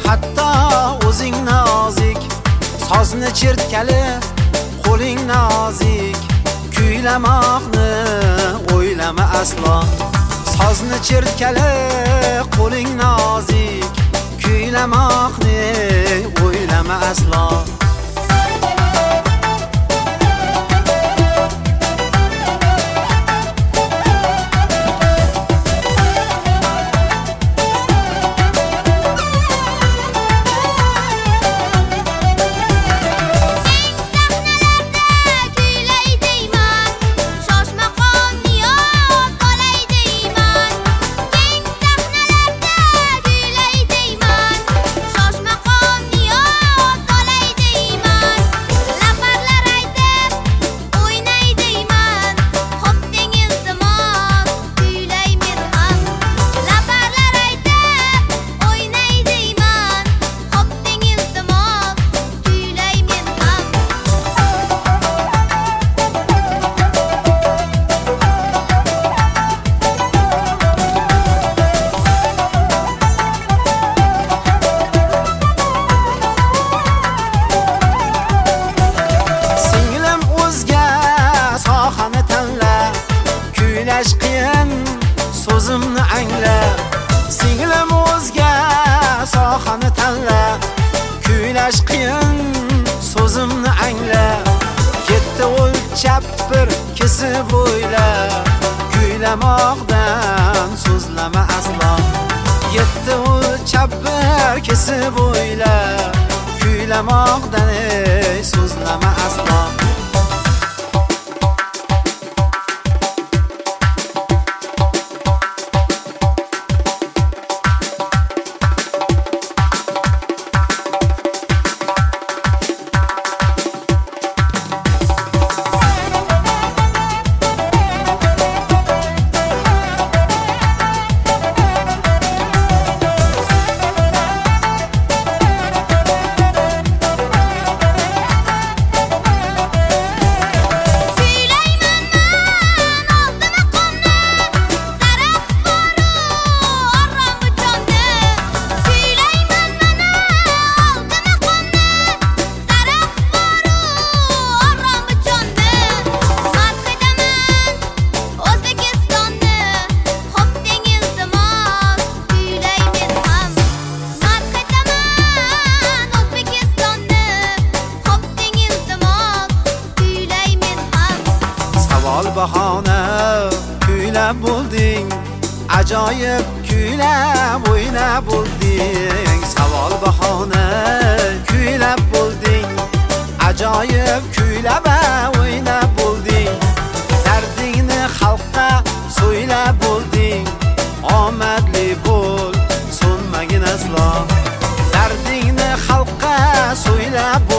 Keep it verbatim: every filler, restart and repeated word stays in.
hatto o'zing nozik, sozni chertkali qo'ling nozik, kuylamoqni o'ylama aslo. Sozni chertkali qo'ling nozik, kuylamoqni o'ylama aslo. Qiyin so'zimni angla, singlim o'zga sohani tanla. Kuylash qiyin so'zimni angla, yetti o'lchab bir kesib o'yla. Kuylamoqdan so'zlama aslo, yetti o'lchab bir kesib o'yla. Kuylamoqdan so'zlama aslo. Bahona kuylab bo'lding, ajoyib kuylab o'ynab bo'lding. Savol bahona kuylab bo'lding, ajoyib kuylab o'ynab bo'lding. Dardingni xalqqa so'ylab bo'lding, omadli bo'l, so'nmagin aslo. Dardingni xalqqa so'ylab